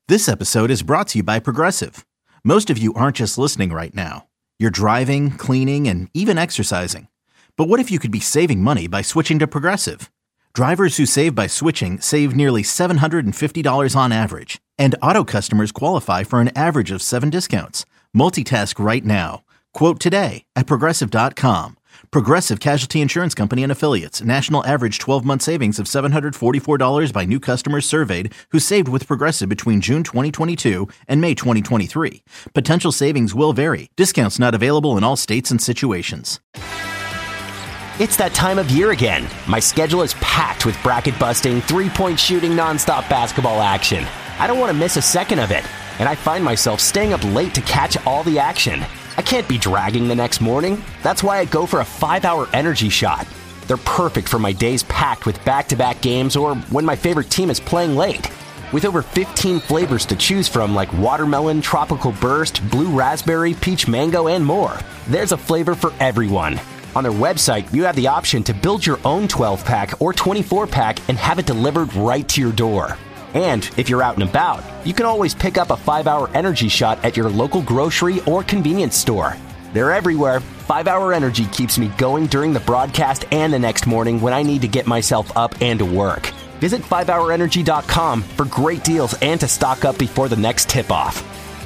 This episode is brought to you by Progressive. Most of you aren't just listening right now. You're driving, cleaning, and even exercising. But what if you could be saving money by switching to Progressive? Drivers who save by switching save nearly $750 on average. And auto customers qualify for an average of 7 discounts. Multitask right now. Quote today at Progressive.com. Progressive Casualty Insurance Company and Affiliates. National average 12-month savings of $744 by new customers surveyed who saved with Progressive between June 2022 and May 2023. Potential savings will vary. Discounts not available in all states and situations. It's that time of year again. My schedule is packed with bracket-busting, three-point shooting, nonstop basketball action. I don't want to miss a second of it, and I find myself staying up late to catch all the action. I can't be dragging the next morning. That's why I go for a 5-hour energy shot. They're perfect for my days packed with back-to-back games or when my favorite team is playing late. With over 15 flavors to choose from like watermelon, tropical burst, blue raspberry, peach mango, and more, there's a flavor for everyone. On their website, you have the option to build your own 12-pack or 24-pack and have it delivered right to your door. And if you're out and about, you can always pick up a 5-hour energy shot at your local grocery or convenience store. They're everywhere. 5-hour energy keeps me going during the broadcast and the next morning when I need to get myself up and to work. Visit 5hourenergy.com for great deals and to stock up before the next tip-off.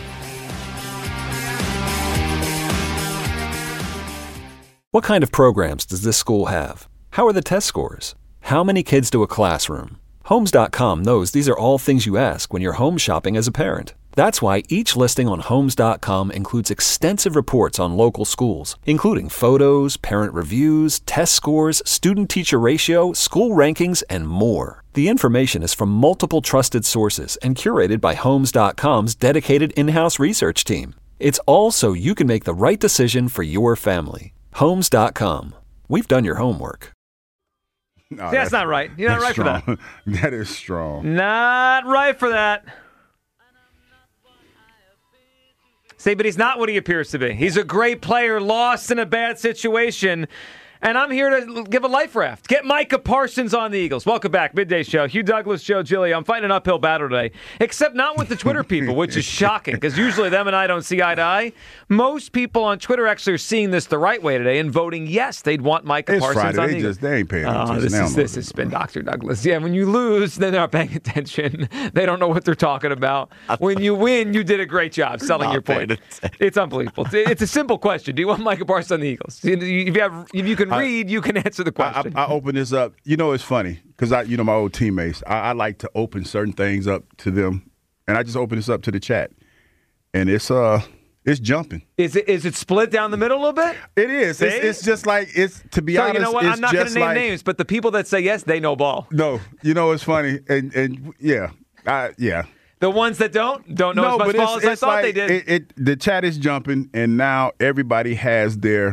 What kind of programs does this school have? How are the test scores? How many kids do a classroom? Homes.com knows these are all things you ask when you're home shopping as a parent. That's why each listing on Homes.com includes extensive reports on local schools, including photos, parent reviews, test scores, student-teacher ratio, school rankings, and more. The information is from multiple trusted sources and curated by Homes.com's dedicated in-house research team. It's all so you can make the right decision for your family. Homes.com. We've done your homework. No, that's not right. You're not right strong. for that. That is strong. Not right for that. See, but he's not what he appears to be. He's a great player, lost in a bad situation. And I'm here to give a life raft. Get Micah Parsons on the Eagles. Welcome back. Midday Show. Hugh Douglas, Joe Gilly. I'm fighting an uphill battle today. Except not with the Twitter people, which is shocking, because usually them and I don't see eye to eye. Most people on Twitter actually are seeing this the right way today and voting yes, they'd want Micah It's Parsons Friday. on the Eagles. They ain't paying attention. This has been Dr. Douglas. Yeah, when you lose, then they're not paying attention. They don't know what they're talking about. When you win, you did a great job selling your point. It's unbelievable. It's a simple question. Do you want Micah Parsons on the Eagles? If you can read, you can answer the question. I open this up. You know, it's funny because my old teammates, I like to open certain things up to them, and I just open this up to the chat, and it's jumping. Is it split down the middle a little bit? It is. It's just like to be honest. You know what? I'm not going to name names, but the people that say yes, they know ball. No, it's funny, and yeah. The ones that don't know as much ball as I thought they did. The chat is jumping, and now everybody has their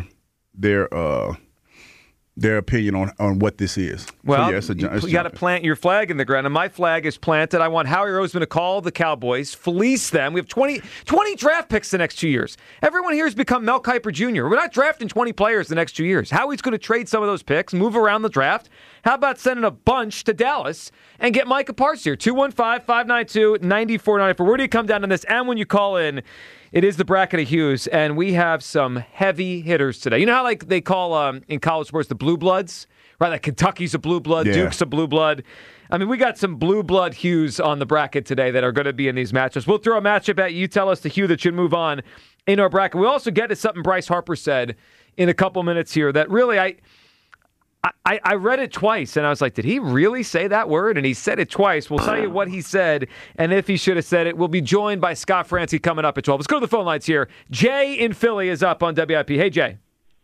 opinion on what this is. Well, so you got to plant your flag in the ground, and my flag is planted. I want Howie Roseman to call the Cowboys, fleece them. We have 20 draft picks the next 2 years. Everyone here has become Mel Kiper Jr. We're not drafting 20 players the next 2 years. Howie's going to trade some of those picks, move around the draft. How about sending a bunch to Dallas and get Micah Parsons here? 215-592-9494. Where do you come down on this? And when you call in, it is the Bracket of Hughes, and we have some heavy hitters today. You know how like they call in college sports the blue bloods? Right, like Kentucky's a blue blood, Duke's a blue blood. I mean, we got some blue blood Hughes on the bracket today that are going to be in these matchups. We'll throw a matchup at you. You tell us the Hugh that should move on in our bracket. We'll also get to something Bryce Harper said in a couple minutes here that really I read it twice, and I was like, did he really say that word? And he said it twice. We'll tell you what he said and if he should have said it. We'll be joined by Scott Francie coming up at 12. Let's go to the phone lines here. Jay in Philly is up on WIP. Hey, Jay.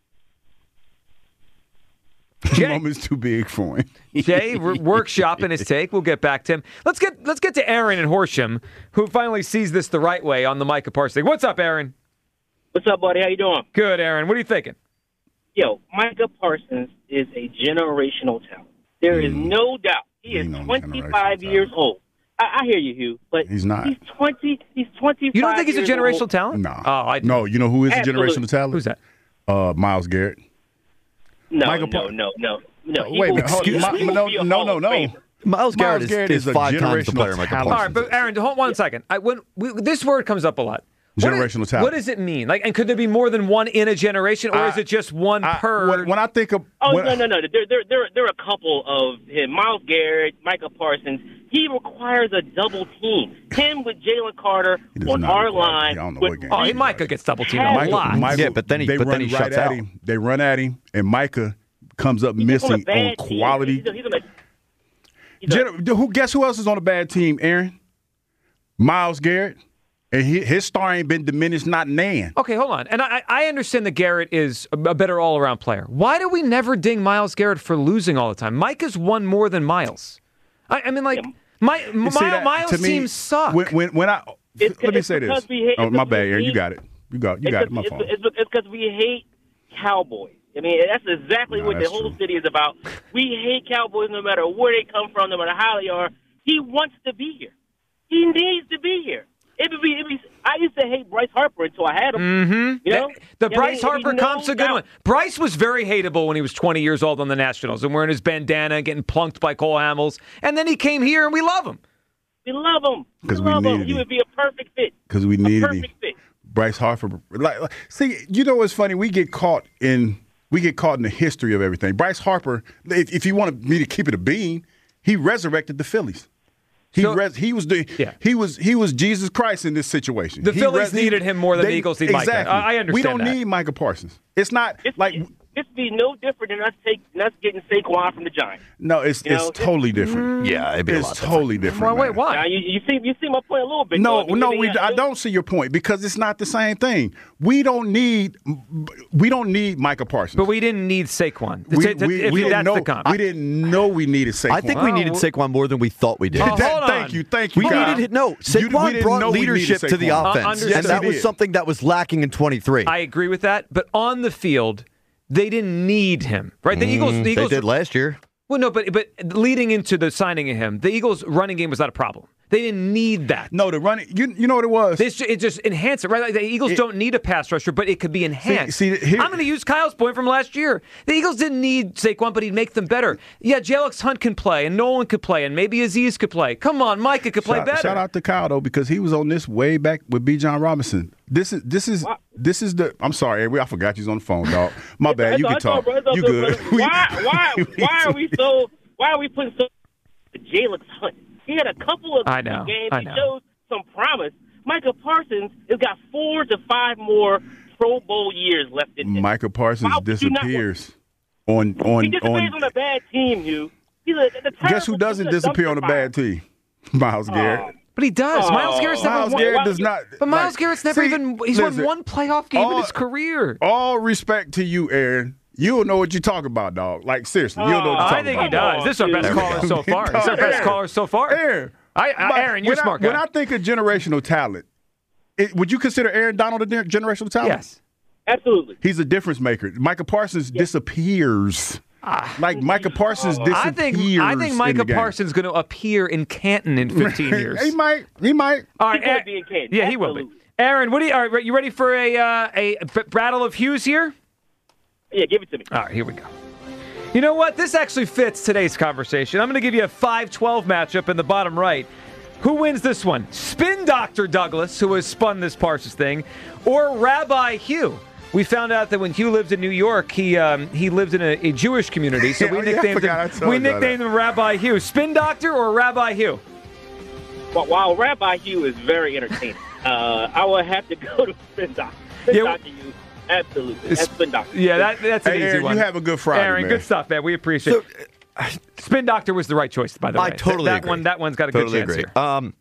The moment's too big for him. Jay, workshopping his take. We'll get back to him. Let's get to Aaron in Horsham, who finally sees this the right way on the Micah Parsons thing. What's up, Aaron? What's up, buddy? How you doing? Good, Aaron. What are you thinking? Yo, Micah Parsons is a generational talent. There is no doubt. He is 25 years old. I hear you, Hugh, but he's not. He's 20. He's 25. You don't think he's a generational old. talent? No. Oh, I do. No. You know who is Absolutely. a generational talent? Who's that? Myles Garrett. No. Michael No. Wait a minute. No. Myles Garrett is 5 times the player Michael Parsons. All right, but Aaron, hold on a second. This word comes up a lot. Generational talent. What does it mean? And could there be more than one in a generation, or is it just one per? When I think of no. There are a couple of him. Myles Garrett, Micah Parsons. He requires a double team. Him with Jalen Carter on our line. Micah gets double teamed a lot. But then he shuts out. They run at him, and Micah comes up missing on quality. Guess who else is on a bad team, Aaron? Myles Garrett. And his star ain't been diminished, not nan. Okay, hold on. And I understand that Garrett is a better all-around player. Why do we never ding Myles Garrett for losing all the time? Micah's won more than Myles. Myles' teams suck. Let me say this. My bad, Aaron. You got it. You got it. My fault. It's because we hate Cowboys. I mean, that's exactly what the whole city is about. We hate Cowboys no matter where they come from, no matter how they are. He wants to be here. He needs to be here. I used to hate Bryce Harper until I had him. Mm-hmm. You know? The Bryce Harper comp's a good one. Bryce was very hateable when he was 20 years old on the Nationals and wearing his bandana and getting plunked by Cole Hamels. And then he came here and we love him. We love him. Because we needed him. He would be a perfect fit. Because we needed him. Bryce Harper. See, you know what's funny? We get caught in the history of everything. Bryce Harper, if you wanted me to keep it a bean, he resurrected the Phillies. He was Jesus Christ in this situation. The Phillies needed him more than the Eagles need Micah. Exactly. I understand. We don't need Micah Parsons. It's not This would be no different than us getting Saquon from the Giants. No, it's totally different. Yeah, it'd be a lot different. Totally different. Wait, why? Now, you see my point a little bit. I don't see your point because it's not the same thing. We don't need Micah Parsons. But we didn't need Saquon. We didn't know we needed Saquon. I think we needed Saquon more than we thought we did. Thank you. We needed Saquon brought leadership to the offense, and that was something that was lacking in 23. I agree with that, but on the field, they didn't need him, right? The Eagles they did last year. Well, no, but leading into the signing of him, the Eagles' running game was not a problem. They didn't need that. No, the running, you know what it was? It just enhanced it, right? Like the Eagles don't need a pass rusher, but it could be enhanced. I'm going to use Kyle's point from last year. The Eagles didn't need Saquon, but he'd make them better. Yeah, J.L.X. Hunt can play, and Nolan could play, and maybe Azeez could play. Come on, Micah could play better. Shout out to Kyle, though, because he was on this way back with B. John Robinson. This is the. I'm sorry, I forgot you was on the phone, dog. My bad. You can talk. You good? Why are we putting so J.L.X. Hunt? He had a couple of games. He showed some promise. Micah Parsons has got 4 to 5 more Pro Bowl years left in him. Micah Parsons disappears on He disappears on a bad team, Hugh. Guess who doesn't disappear on a bad team? Myles Garrett. But he does. Myles Garrett's never Myles Garrett does not. But Myles Garrett's never he's won one playoff game in his career. All respect to you, Aaron. You don't know what you're talking about, dog. Like, seriously, you don't know what you're talking about. I think he does. This is our best caller so far. This is our best caller so far. Aaron. Aaron, you're a smart guy. When I think of generational talent, would you consider Aaron Donald a generational talent? Yes. Absolutely. He's a difference maker. Micah Parsons disappears. Micah Parsons disappears. I think Micah Parsons is going to appear in Canton in 15 years. He might. All right, he's going to be in Canton. Yeah, he will be. Aaron, all right, you ready for a battle of Hughes here? Yeah, give it to me. All right, here we go. You know what? This actually fits today's conversation. I'm going to give you a 5-12 matchup in the bottom right. Who wins this one? Spin Dr. Douglas, who has spun this Parsons thing, or Rabbi Hugh? We found out that when Hugh lived in New York, he lived in a Jewish community, so we nicknamed him Rabbi Hugh. Spin Doctor or Rabbi Hugh? Well, while Rabbi Hugh is very entertaining, I will have to go to Spin Doctor. Dr. Hugh. Absolutely. That's Spin Doctor. Yeah, that's an easy Aaron, one. you have a good Friday, Aaron, man. good stuff, man. We appreciate it. Spin Doctor was the right choice, by the way. I totally agree. That one's got a good chance here.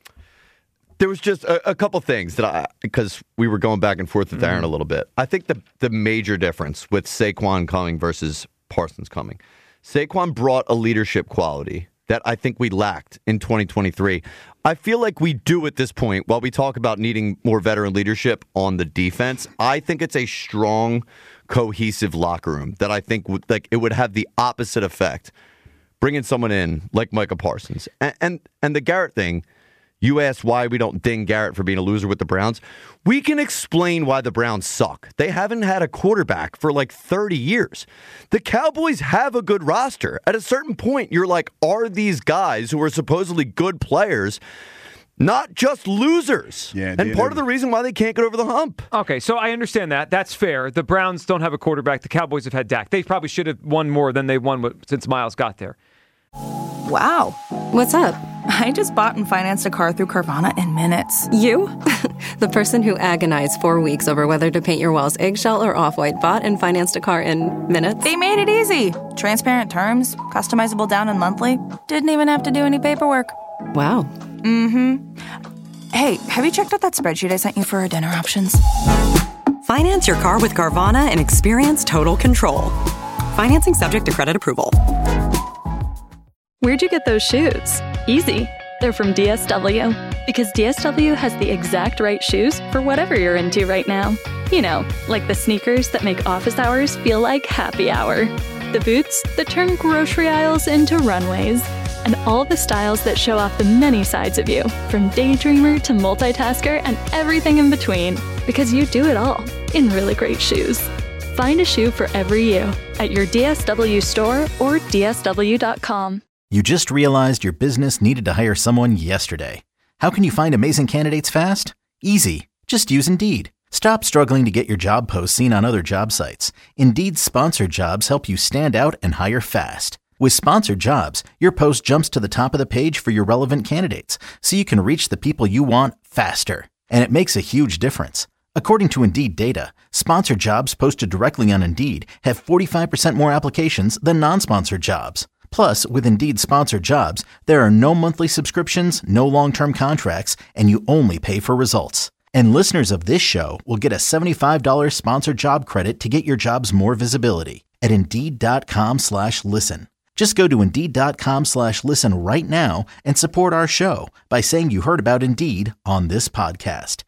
There was just a couple things because we were going back and forth with Aaron a little bit. I think the major difference with Saquon coming versus Parsons coming, Saquon brought a leadership quality that I think we lacked in 2023. I feel like we do at this point, while we talk about needing more veteran leadership on the defense, I think it's a strong, cohesive locker room that I think it would have the opposite effect. Bringing someone in like Micah Parsons. And the Garrett thing, You asked why we don't ding Garrett for being a loser with the Browns. We can explain why the Browns suck. They haven't had a quarterback for like 30 years. The Cowboys have a good roster. At a certain point, you're like, are these guys who are supposedly good players not just losers? Yeah, and part of the reason why they can't get over the hump. Okay, so I understand that. That's fair. The Browns don't have a quarterback. The Cowboys have had Dak. They probably should have won more than they won since Miles got there. Wow. What's up? I just bought and financed a car through Carvana in minutes. You? The person who agonized 4 weeks over whether to paint your walls eggshell or off-white bought and financed a car in minutes? They made it easy. Transparent terms, customizable down and monthly. Didn't even have to do any paperwork. Wow. Mm-hmm. Hey, have you checked out that spreadsheet I sent you for our dinner options? Finance your car with Carvana and experience total control. Financing subject to credit approval. Where'd you get those shoes? Easy. They're from DSW. Because DSW has the exact right shoes for whatever you're into right now. You know, like the sneakers that make office hours feel like happy hour. The boots that turn grocery aisles into runways. And all the styles that show off the many sides of you, from daydreamer to multitasker and everything in between. Because you do it all in really great shoes. Find a shoe for every you at your DSW store or DSW.com. You just realized your business needed to hire someone yesterday. How can you find amazing candidates fast? Easy. Just use Indeed. Stop struggling to get your job posts seen on other job sites. Indeed's sponsored jobs help you stand out and hire fast. With sponsored jobs, your post jumps to the top of the page for your relevant candidates, so you can reach the people you want faster. And it makes a huge difference. According to Indeed data, sponsored jobs posted directly on Indeed have 45% more applications than non-sponsored jobs. Plus, with Indeed sponsored jobs, there are no monthly subscriptions, no long-term contracts, and you only pay for results. And listeners of this show will get a $75 sponsored job credit to get your jobs more visibility at Indeed.com/listen. Just go to Indeed.com/listen right now and support our show by saying you heard about Indeed on this podcast.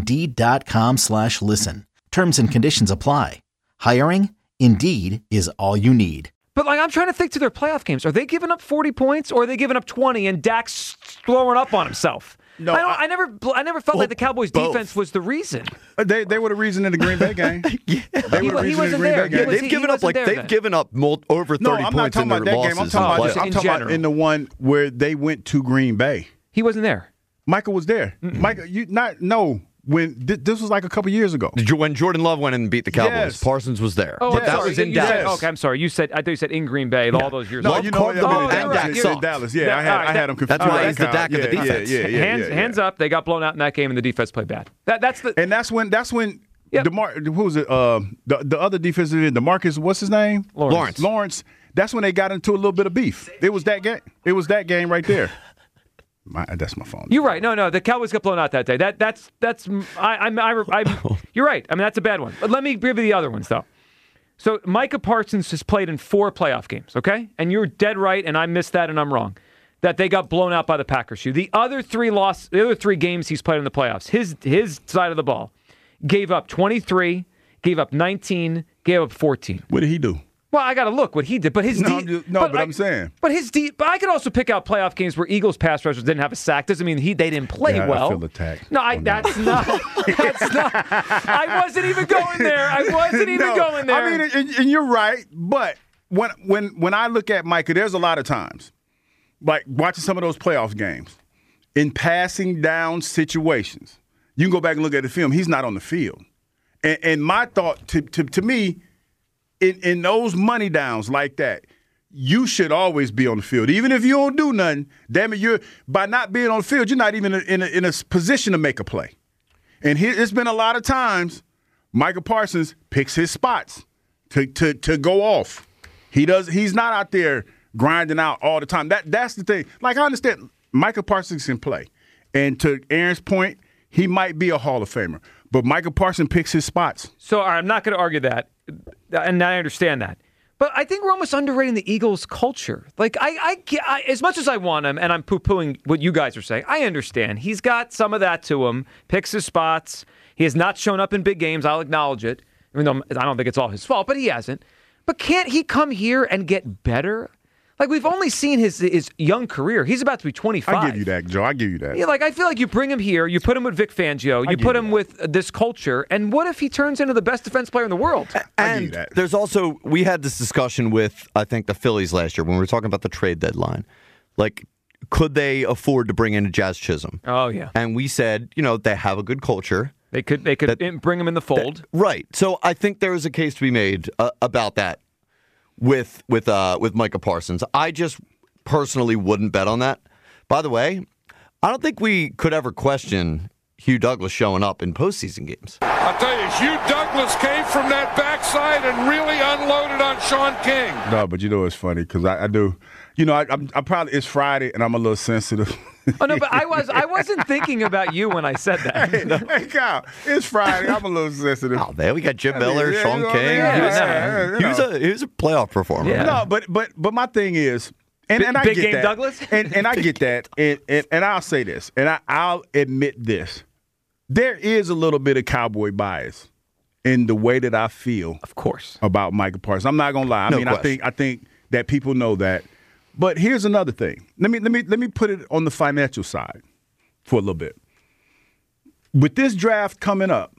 Indeed.com/listen. Terms and conditions apply. Hiring? Indeed is all you need. But I'm trying to think to their playoff games. Are they giving up 40 points or are they giving up 20 and Dak's throwing up on himself? No, I never felt like the Cowboys' defense was the reason. They were the reason in the Green Bay game. Yeah. They were the reason in the Green Bay game. They've given up over 30 I'm not points in talking their about that losses. game. I'm talking about in the one where they went to Green Bay. He wasn't there. Michael was there. Michael, this was like a couple years ago. When Jordan Love went in and beat the Cowboys, Yes. Parsons was there. Oh, But that was in Dallas. Okay, I'm sorry. I thought you said in Green Bay all those years No, ago. you know, in Dallas. Yeah, I had him confused. That's why he's the Dak of the defense. Hands up. They got blown out in that game, and the defense played bad. That's when. Yep. Who was it? The other defensive end, DeMarcus. What's his name? Lawrence. That's when they got into a little bit of beef. It was that game. It was that game right there. That's my phone. You're right. No, the Cowboys got blown out that day. You're right. I mean, that's a bad one. But let me give you the other ones though. So Micah Parsons has played in 4 playoff games. Okay, and you're dead right, and I missed that, and I'm wrong. That they got blown out by the Packers. The other 3 games he's played in the playoffs, his side of the ball, gave up 23, gave up 19, gave up 14. What did he do? Well, I got to look what he did, but I'm saying. But but I could also pick out playoff games where Eagles pass rushers didn't have a sack. Doesn't mean they didn't play well. I feel attacked. No, that's not. I wasn't even going there. I mean, and you're right. But when I look at Micah, there's a lot of times, like watching some of those playoff games, in passing down situations, you can go back and look at the film. He's not on the field, and my thought to me. In those money downs like that, you should always be on the field. Even if you don't do nothing, damn it, by not being on the field, you're not even in a position to make a play. And it's been a lot of times Micah Parsons picks his spots to go off. He's not out there grinding out all the time. That's the thing. Like, I understand Micah Parsons can play. And to Aaron's point, he might be a Hall of Famer. But Micah Parsons picks his spots. So I'm not going to argue that. And I understand that. But I think we're almost underrating the Eagles' culture. Like, I as much as I want him, and I'm poo-pooing what you guys are saying, I understand. He's got some of that to him, picks his spots. He has not shown up in big games. I'll acknowledge it, even though I don't think it's all his fault, but he hasn't. But can't he come here and get better? Like, we've only seen his young career. He's about to be 25. I give you that, Joe. I give you that. Yeah, like, I feel like you bring him here, you put him with Vic Fangio, you put him with this culture, and what if he turns into the best defense player in the world? And there's also, we had this discussion with, I think, the Phillies last year when we were talking about the trade deadline. Like, could they afford to bring in a Jazz Chisholm? Oh, yeah. And we said, they have a good culture. They could bring him in the fold. Right. So I think there is a case to be made about that with Micah Parsons. I just personally wouldn't bet on that. By the way, I don't think we could ever question Hugh Douglas showing up in postseason games. I'll tell you, Hugh Douglas came from that backside and really unloaded on Sean King. No, but it's funny because I do. I'm probably, it's Friday and I'm a little sensitive. Oh no, but I wasn't thinking about you when I said that. Hey, Kyle, it's Friday. I'm a little sensitive. Oh man, we got Jim Miller, Sean King. He was a playoff performer. Yeah. No, but my thing is, and I big get game that, Douglas, and I get that, and I'll say this, and I'll admit this: there is a little bit of cowboy bias in the way that I feel, of course, about Micah Parsons. I'm not gonna lie. I think that people know that. But here's another thing. Let me put it on the financial side for a little bit. With this draft coming up,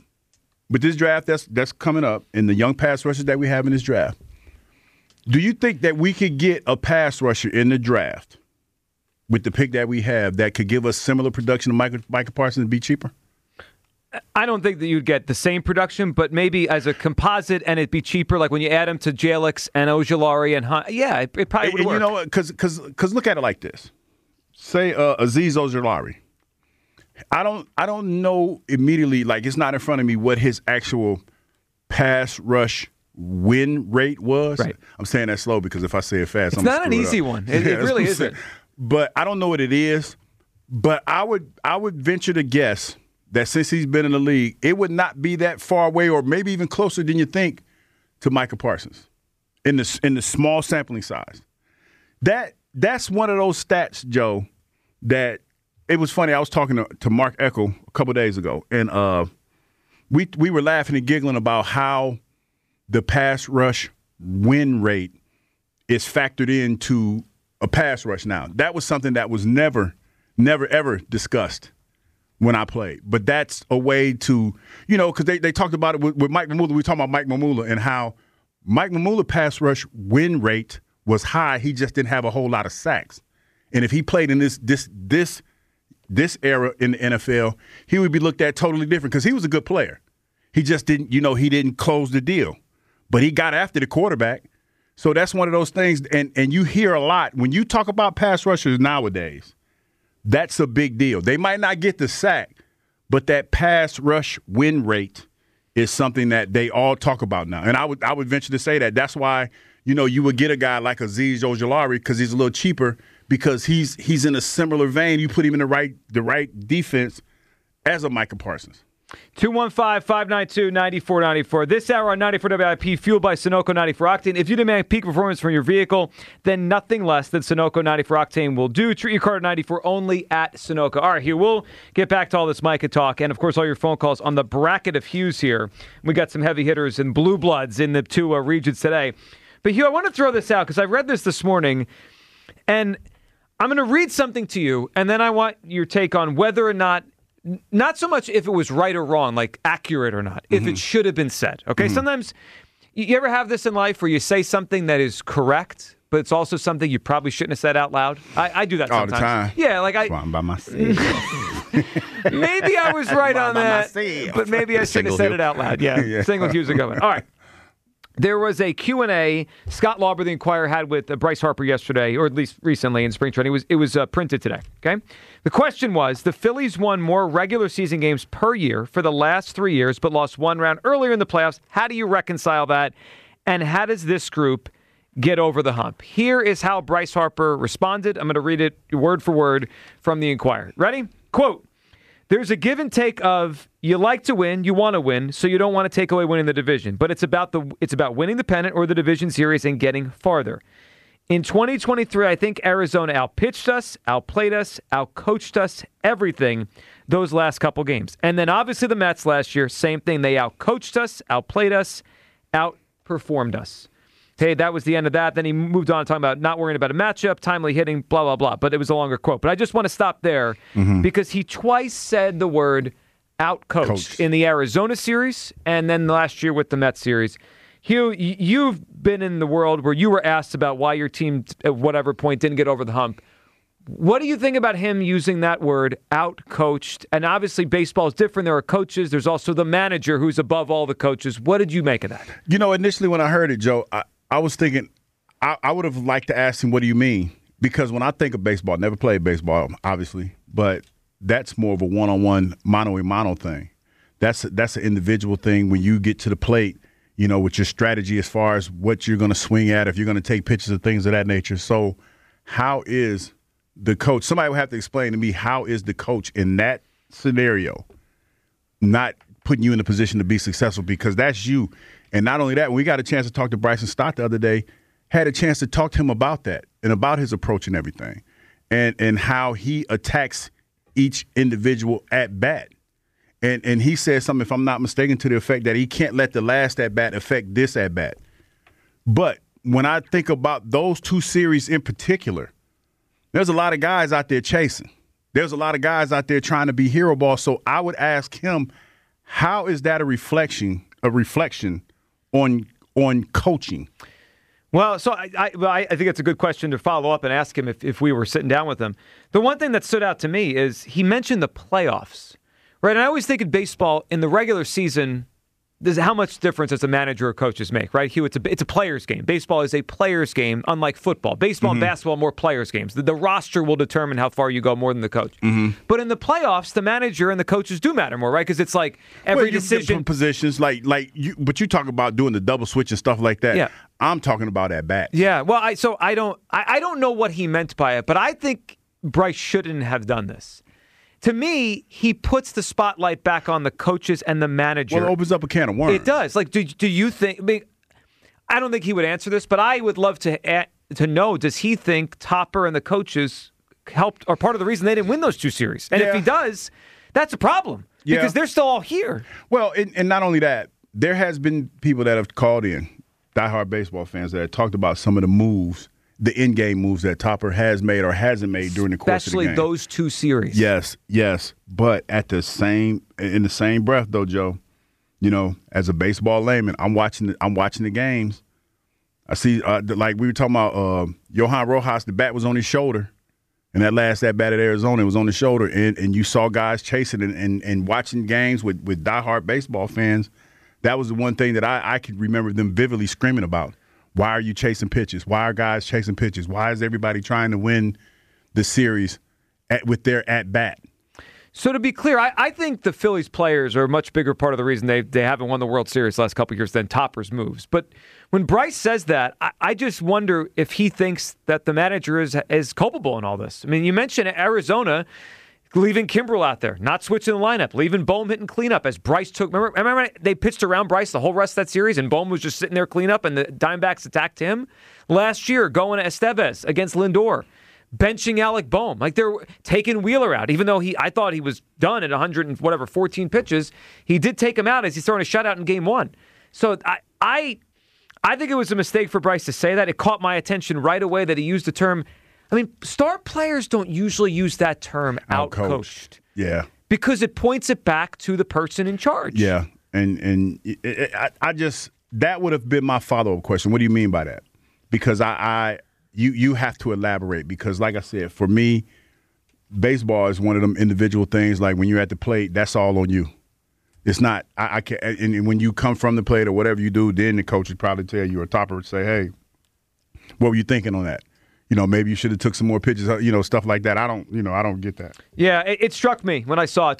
that's coming up, and the young pass rushers that we have in this draft, do you think that we could get a pass rusher in the draft with the pick that we have that could give us similar production to Micah Parsons and be cheaper? I don't think that you'd get the same production, but maybe as a composite and it'd be cheaper. Like when you add him to Jalix and Ojulari and Hunt, yeah, it probably would work. You know what? Because look at it like this. Say Azeez Ojulari. I don't know immediately. Like it's not in front of me what his actual pass rush win rate was. Right. I'm saying that slow because if I say it fast, it's not an easy one. It really isn't. But I don't know what it is. But I would venture to guess that since he's been in the league, it would not be that far away or maybe even closer than you think to Micah Parsons in the small sampling size. That's one of those stats, Joe, that it was funny. I was talking to Mark Eckel a couple days ago, and we were laughing and giggling about how the pass rush win rate is factored into a pass rush now. That was something that was never, ever discussed when I played. But that's a way to, because they talked about it with Mike Mamula. We were talking about Mike Mamula and how Mike Mamula pass rush win rate was high. He just didn't have a whole lot of sacks. And if he played in this era in the NFL, he would be looked at totally different because he was a good player. He just didn't, he didn't close the deal. But he got after the quarterback. So that's one of those things. And you hear a lot when you talk about pass rushers nowadays. That's a big deal. They might not get the sack, but that pass rush win rate is something that they all talk about now. And I would venture to say that. That's why, you would get a guy like Azeez Ojulari because he's a little cheaper because he's in a similar vein. You put him in the right defense as a Micah Parsons. 215-592-9494. This hour on 94 WIP, fueled by Sunoco 94 Octane. If you demand peak performance from your vehicle, then nothing less than Sunoco 94 Octane will do. Treat your car to 94 only at Sunoco. All right, Hugh, we'll get back to all this Micah talk and, of course, all your phone calls on the bracket of Hughes here. We got some heavy hitters and blue bloods in the two regions today. But, Hugh, I want to throw this out because I read this morning, and I'm going to read something to you, and then I want your take on whether or not so much if it was right or wrong, like accurate or not, if it should have been said. Okay, sometimes you ever have this in life where you say something that is correct, but it's also something you probably shouldn't have said out loud. I do that sometimes. All the time. Yeah, like I'm by myself. Maybe I was right on that, but maybe I shouldn't have said it out loud. Yeah. Single Hughes are going. All right. There was a Q&A Scott Lauber, the Inquirer, had with Bryce Harper yesterday, or at least recently in spring training. It was printed today, okay? The question was, the Phillies won more regular season games per year for the last 3 years, but lost one round earlier in the playoffs. How do you reconcile that? And how does this group get over the hump? Here is how Bryce Harper responded. I'm going to read it word for word from the Inquirer. Ready? Quote, there's a give and take of you like to win, you want to win, so you don't want to take away winning the division. But it's about winning the pennant or the division series and getting farther. In 2023, I think Arizona outpitched us, outplayed us, outcoached us, everything those last couple games. And then obviously the Mets last year, same thing. They outcoached us, outplayed us, outperformed us. Hey, that was the end of that. Then he moved on talking about not worrying about a matchup, timely hitting, blah, blah, blah. But it was a longer quote. But I just want to stop there because he twice said the word outcoached in the Arizona series and then last year with the Mets series. Hugh, you've been in the world where you were asked about why your team at whatever point didn't get over the hump. What do you think about him using that word, outcoached? And obviously baseball is different. There are coaches. There's also the manager who's above all the coaches. What did you make of that? Initially when I heard it, Joe, I was thinking I would have liked to ask him, what do you mean? Because when I think of baseball, never played baseball, obviously, but that's more of a one-on-one, mano-a-mano thing. That's an individual thing when you get to the plate, with your strategy as far as what you're going to swing at, if you're going to take pitches and things of that nature. So how is the coach? Somebody would have to explain to me, how is the coach in that scenario not putting you in a position to be successful? Because that's you. And not only that, when we got a chance to talk to Bryson Stott the other day, had a chance to talk to him about that and about his approach and everything and how he attacks each individual at bat. And he said something, if I'm not mistaken, to the effect that he can't let the last at bat affect this at bat. But when I think about those two series in particular, there's a lot of guys out there chasing. There's a lot of guys out there trying to be hero ball. So I would ask him, how is that a reflection on coaching? Well, so I think it's a good question to follow up and ask him if we were sitting down with him. The one thing that stood out to me is he mentioned the playoffs, right? And I always think in baseball, in the regular season, there's how much difference does a manager or coaches make, right? Hugh, it's a player's game. Baseball is a player's game, unlike football. Baseball and basketball are more players' games. The roster will determine how far you go more than the coach. But in the playoffs, the manager and the coaches do matter more, right? Because it's like every decision. Positions but you talk about doing the double switch and stuff like that. Yeah. I'm talking about at bat. Yeah. Well, I don't know what he meant by it, but I think Bryce shouldn't have done this. To me, he puts the spotlight back on the coaches and the manager. Well, it opens up a can of worms. It does. Like, do you think? I don't think he would answer this, but I would love to know: does he think Topper and the coaches helped, or part of the reason they didn't win those two series? And if he does, that's a problem because they're still all here. Well, and not only that, there has been people that have called in, diehard baseball fans, that have talked about some of the moves, the in-game moves that Topper has made or hasn't made during the course of the game. Especially those two series. Yes. But in the same breath, though, Joe, as a baseball layman, I'm watching the games. I see, like we were talking about, Johan Rojas, the bat was on his shoulder. And that last at-bat at Arizona, it was on his shoulder. And you saw guys chasing and watching games with diehard baseball fans. That was the one thing that I could remember them vividly screaming about. Why are you chasing pitches? Why are guys chasing pitches? Why is everybody trying to win the series with their at-bat? So to be clear, I think the Phillies players are a much bigger part of the reason they haven't won the World Series the last couple of years than Topper's moves. But when Bryce says that, I just wonder if he thinks that the manager is culpable in all this. I mean, you mentioned Arizona leaving Kimbrel out there, not switching the lineup, leaving Bohm hitting cleanup as Bryce took. Remember they pitched around Bryce the whole rest of that series, and Bohm was just sitting there cleanup, and the Diamondbacks attacked him. Last year, going to Estevez against Lindor, benching Alec Bohm, like they're taking Wheeler out, even though I thought he was done at 14 pitches. He did take him out as he's throwing a shutout in Game 1. So I think it was a mistake for Bryce to say that. It caught my attention right away that he used the term. I mean, star players don't usually use that term, outcoached. Yeah. Because it points it back to the person in charge. Yeah. And I just, that would have been my follow-up question. What do you mean by that? Because you have to elaborate. Because like I said, for me, baseball is one of them individual things. Like when you're at the plate, that's all on you. It's not, I can't, and when you come from the plate or whatever you do, then the coach would probably tell you, or Topper would say, hey, what were you thinking on that? Maybe you should have took some more pitches, stuff like that. I don't get that. Yeah, it struck me when I saw it.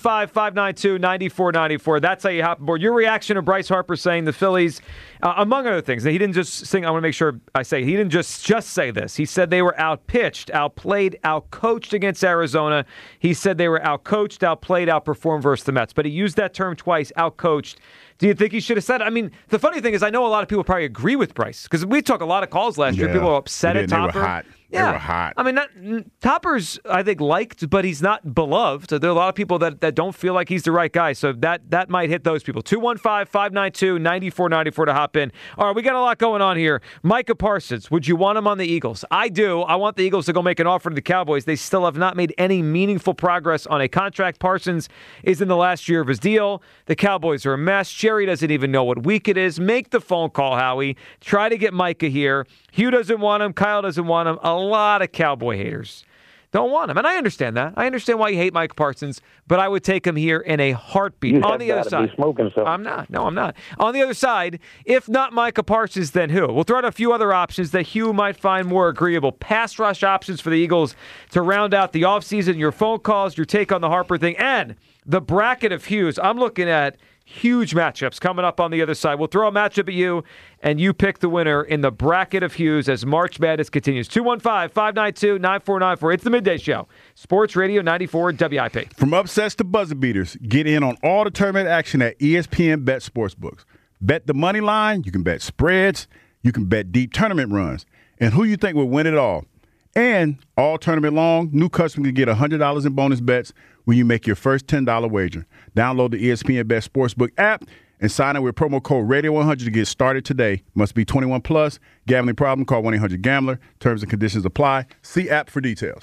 215-592-9494. That's how you hop aboard. Your reaction to Bryce Harper saying the Phillies, among other things, he didn't just sing, I want to make sure I say, he didn't just say this. He said they were outpitched, outplayed, outcoached against Arizona. He said they were outcoached, outplayed, outperformed versus the Mets. But he used that term twice, outcoached. Do you think he should have said it? I mean, the funny thing is I know a lot of people probably agree with Bryce because we took a lot of calls last year. People were upset at Topper. They were hot. I mean, Topper's, I think, liked, but he's not beloved. There are a lot of people that don't feel like he's the right guy, so that might hit those people. 215-592-9494 to hop in. All right, we got a lot going on here. Micah Parsons, would you want him on the Eagles? I do. I want the Eagles to go make an offer to the Cowboys. They still have not made any meaningful progress on a contract. Parsons is in the last year of his deal. The Cowboys are a mess. Jerry doesn't even know what week it is. Make the phone call, Howie. Try to get Micah here. Hugh doesn't want him. Kyle doesn't want him. A lot of Cowboy haters don't want him. And I understand that. I understand why you hate Mike Parsons, but I would take him here in a heartbeat. On the other side. I'm not. No, I'm not. On the other side, if not Micah Parsons, then who? We'll throw out a few other options that Hugh might find more agreeable. Pass rush options for the Eagles to round out the offseason. Your phone calls, your take on the Harper thing, and the bracket of Hughes. I'm looking at huge matchups coming up on the other side. We'll throw a matchup at you, and you pick the winner in the bracket of Hughes as March Madness continues. 215-592-9494. It's the Midday Show. Sports Radio 94 WIP. From upsets to buzzer beaters, get in on all the tournament action at ESPN Bet Sportsbooks. Bet the money line. You can bet spreads. You can bet deep tournament runs. And who you think will win it all. And all tournament long, new customers can get $100 in bonus bets when you make your first $10 wager. Download the ESPN Bet Sportsbook app and sign up with promo code Radio100 to get started today. Must be 21 plus. Gambling problem? Call 1-800-GAMBLER. Terms and conditions apply. See app for details.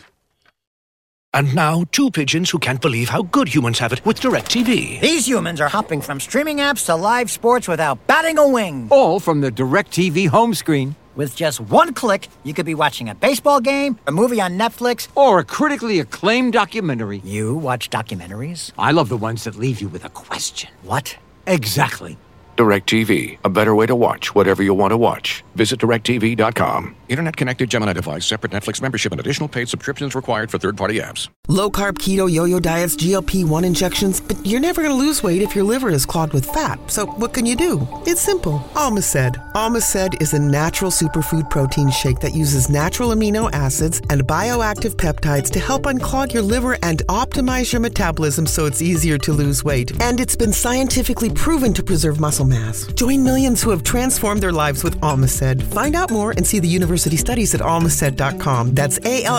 And now, two pigeons who can't believe how good humans have it with DirecTV. These humans are hopping from streaming apps to live sports without batting a wing. All from the DirecTV home screen. With just one click, you could be watching a baseball game, a movie on Netflix, or a critically acclaimed documentary. You watch documentaries? I love the ones that leave you with a question. What? Exactly. DirecTV, a better way to watch whatever you want to watch. Visit DirecTV.com. Internet-connected Gemini device, separate Netflix membership, and additional paid subscriptions required for third-party apps. Low-carb, keto, yo-yo diets, GLP-1 injections, but you're never going to lose weight if your liver is clogged with fat. So what can you do? It's simple. Almaced. Almaced is a natural superfood protein shake that uses natural amino acids and bioactive peptides to help unclog your liver and optimize your metabolism so it's easier to lose weight. And it's been scientifically proven to preserve muscle mass. Join millions who have transformed their lives with Almaced. Find out more and see the university studies at almaced.com. That's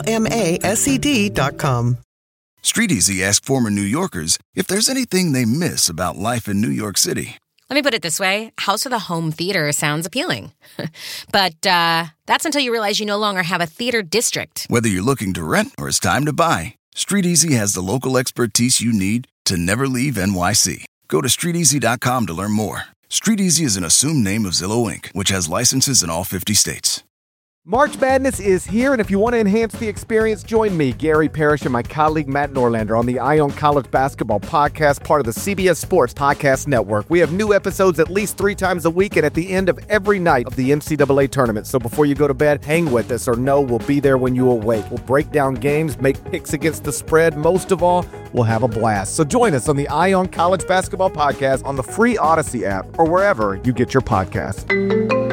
ALMASED.com. StreetEasy asked former New Yorkers if there's anything they miss about life in New York City. Let me put it this way. House with a home theater sounds appealing. But that's until you realize you no longer have a theater district. Whether you're looking to rent or it's time to buy, StreetEasy has the local expertise you need to never leave NYC. Go to StreetEasy.com to learn more. StreetEasy is an assumed name of Zillow Inc., which has licenses in all 50 states. March Madness is here, and if you want to enhance the experience, join me, Gary Parrish, and my colleague Matt Norlander on the Ion College Basketball Podcast, part of the CBS Sports Podcast Network. We have new episodes at least 3 times a week and at the end of every night of the NCAA tournament. So before you go to bed, hang with us or know we'll be there when you awake. We'll break down games, make picks against the spread. Most of all, we'll have a blast. So join us on the Ion College Basketball Podcast on the free Odyssey app or wherever you get your podcasts.